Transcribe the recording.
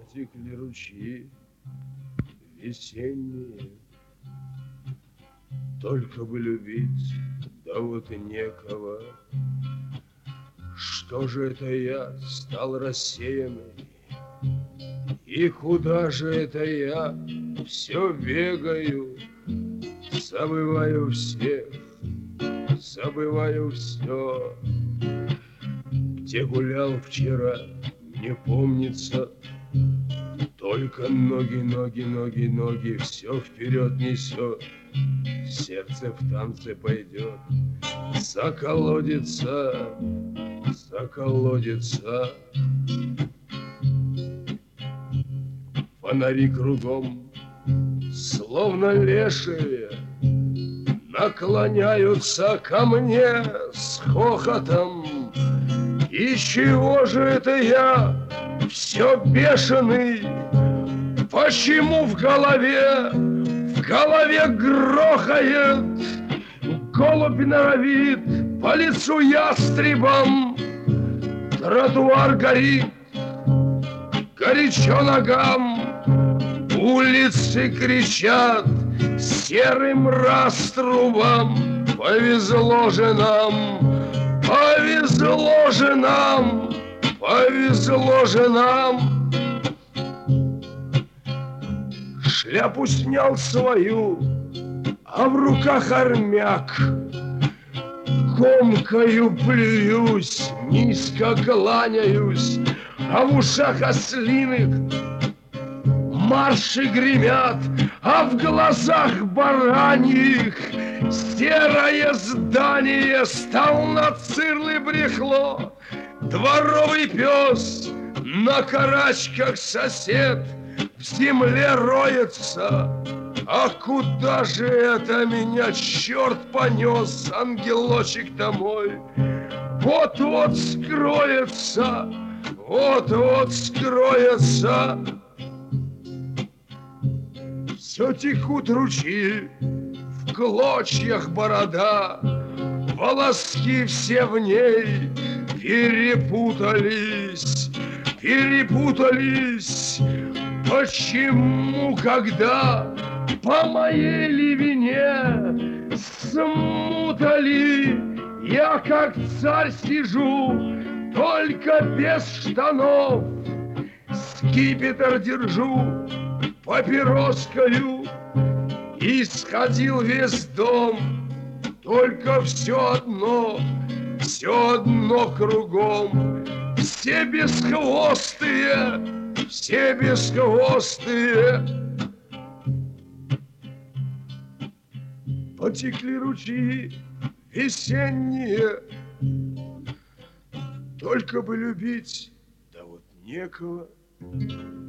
Потекли ручьи весенние, только бы любить, да вот и некого. Что же это я стал рассеянный? И куда же это я все бегаю? Забываю всех, забываю все. Где гулял вчера, не помнится. Только ноги, ноги, ноги, ноги все вперед несет. Сердце в танце пойдет, заколодится, заколодится. Фонари кругом, словно лешие, наклоняются ко мне с хохотом. И чего же это я все бешеный? Почему в голове грохает? Голубь норовит по лицу ястребом. Тротуар горит, горячо ногам. Улицы кричат серым раструбом. Повезло же нам, повезло же нам, повезло же нам. Шляпу снял свою, а в руках армяк. Комкою плююсь, низко кланяюсь, а в ушах ослиных марши гремят, а в глазах бараньих серое здание стал на цирлы брехло. Дворовый пес, на карачках сосед в земле роется. А куда же это меня черт понес, ангелочек, домой? Вот-вот скроется, вот-вот скроется. Все текут ручьи, в клочьях борода, волоски все в ней перепутались, перепутались. Почему, когда по моей ливине смутали, я как царь сижу, только без штанов, скипетр держу, папироскою, и сходил весь дом, только все одно кругом. Все бесхвостые, все бесхвостые. Потекли ручьи весенние, только бы любить, да вот некого.